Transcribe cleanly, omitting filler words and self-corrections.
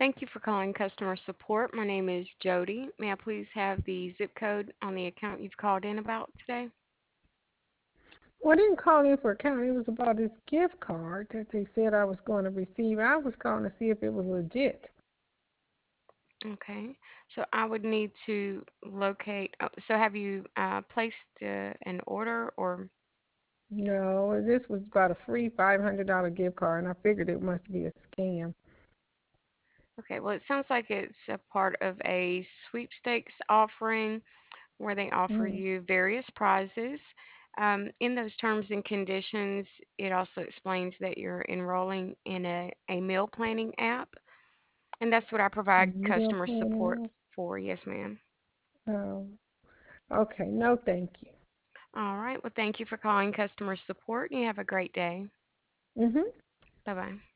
Thank you for calling customer support. My name is Jody. May I please have the zip code on the account you've called in about today? Well, I didn't call in for accounting. It was about this gift card that they said I was going to receive. I was calling to see if it was legit. Okay. So I would need to locate. So have you placed an order or? No, this was about a free $500 gift card, and I figured it must be a scam. Okay. Well, it sounds like it's a part of a sweepstakes offering where they offer Mm. you various prizes. In those terms and conditions, it also explains that you're enrolling in a meal planning app. And that's what I A provide meal customer support planning for. Yes, ma'am. app. Oh, okay. No, thank you. All right. Well, thank you for calling customer support. You have a great day. Mhm. Bye bye.